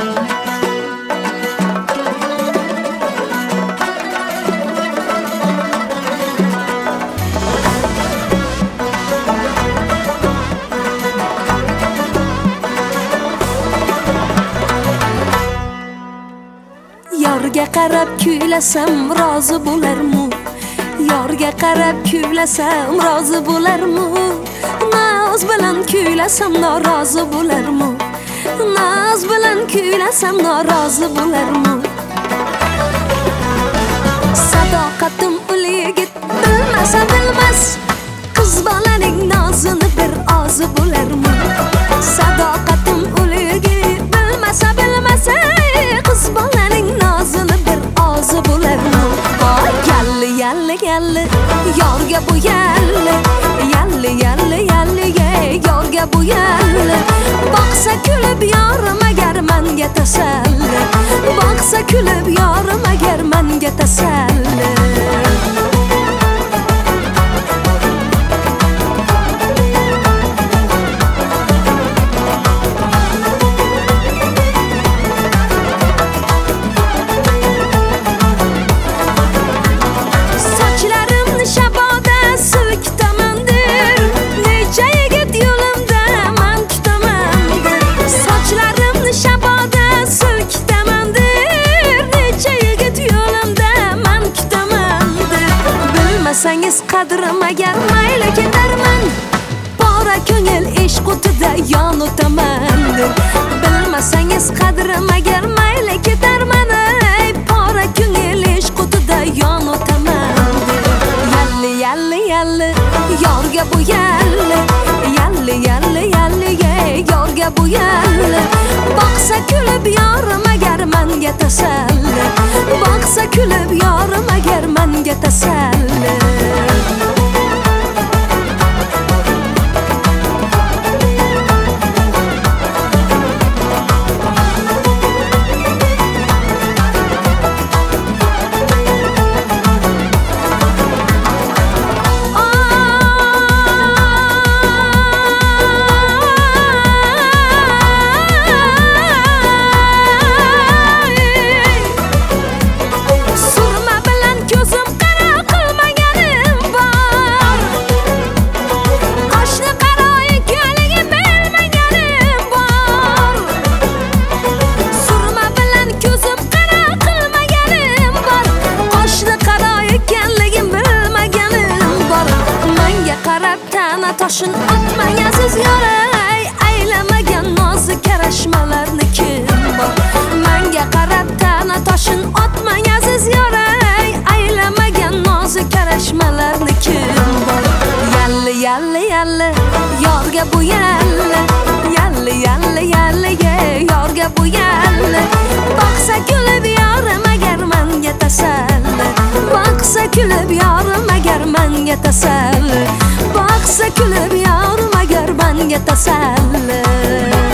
Yorga qarab kuylasam rozi bo'larmu? Yorga qarab kuylasam rozi bo'larmu? Naz bilan kuylasam norozi bo'larmu? Naz bilan kuylasam norozi bo'larmu? Sadoqatim uligit bilmasa bilmas, qiz bolaning nozini bir ozi bo'larmu? Sadoqatim uligit bilmasa bilmas, qiz bolaning nozini bir ozi bo'larmu? Yalli yalli yalli yorga bu yalli, yalli yalli yalli yorga bu yalli. Boqsa kulib yorim agar menga tasalli, boqsa kulib yorim agar menga tasalli. Bilmasangiz qadrim agar mayli ketarman, bora ko'ngil ish qutida yon o'taman. Bilmasangiz qadrim agar mayli ketarman, bora ko'ngil ish qutida yon o'taman. Yalli yalli yalli yorga bu yalli, yalli yalli yalli yorga bu yalli. Boqsa kulib yorim agar menga tasalli, boqsa kulib yorim agar menga tasalli. Toshun atmang aziz yoray, aylamagan nozik karashmalarni kim bor? Menga qarab tana toshun atmang aziz yoray, aylamagan nozik karashmalarni kim bor? Yalli yalli yalli yorga bu yalli, yalli yalli yalli yorga bu yalli. Boqsa kulib yorim agar menga tasalli, boqsa kulib yorim agar menga tasalli, boqsa kulib yorim agar menga tasalli.